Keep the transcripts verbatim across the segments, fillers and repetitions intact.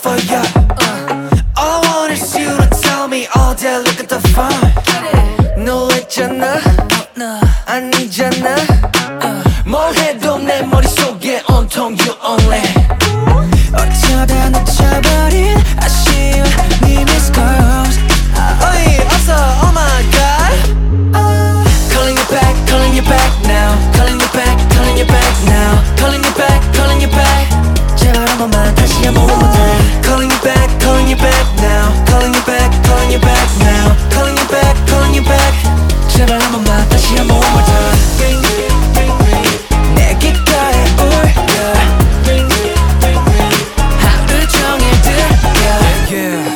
for you. All I want is you to tell me all day look at the phone. 놀랬잖아 아니잖아 뭘 해도 내 머릿속에 온통 you only. 어쩌다 놓쳐버린 아쉬운 네 missed calls. 어이 없어 oh my god. Calling you back, calling you back now. Calling you back, calling you back now. Calling you back, calling you back. 제발 한 번만 다시 한 번 one more time. Calling you back, calling you back now. Calling you back, calling you back now. Calling you back, calling you back. 제발 한 번만 다시 한 번 one more time. Ring, ring, ring. 내 귓가에 울려. Ring, ring, ring. 하루 종일 들려. Yeah.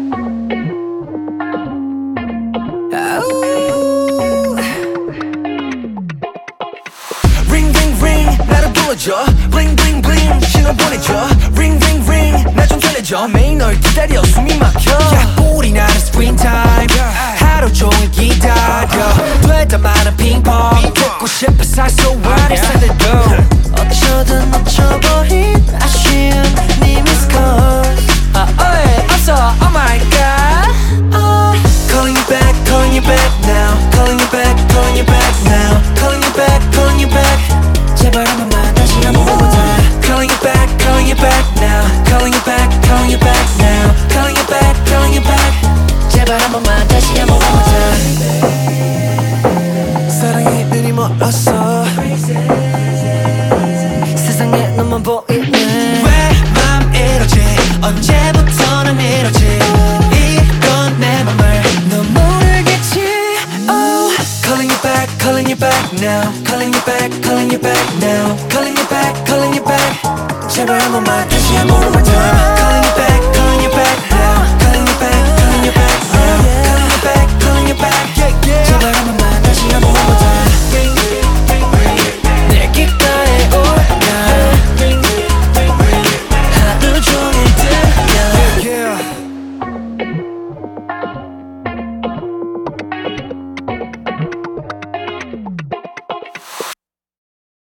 Ring, ring, ring. 나를 불러줘. Bling, bling, bling. 신호 보내줘. Ring, ring, ring. 나 좀 전해줘. 매일 널 기다려 숨이 막혀. 약골이 나는 screen time. 하루 종일 기다려. 되다 많은 핑퐁. 듣고 싶어 사소한 일상들도. 어쩌다 놓쳐버린 아쉬운 네 missed calls. 아, 어이, 없어, oh my god. uh. Calling you back, calling you back now. Calling you back, calling you back now. Calling you back, calling you back. 제발 한 번만 다시 한 번 one more time. Calling you back, calling you back now. Calling you back, calling you back now. Calling you back, calling you back. 제발 한 번만 다시 한 번 one more time. 사랑의 눈이 멀었어. 세상에 너만 보이네. 왜 맘 이러지? 언제부터 난 이러지? 이건 내 맘을 너 모르겠지. Oh. Calling you back, calling you back now. Calling you back, calling you back now. Calling you back, calling you back. 제발 한 번만 다시 한 번 one more time.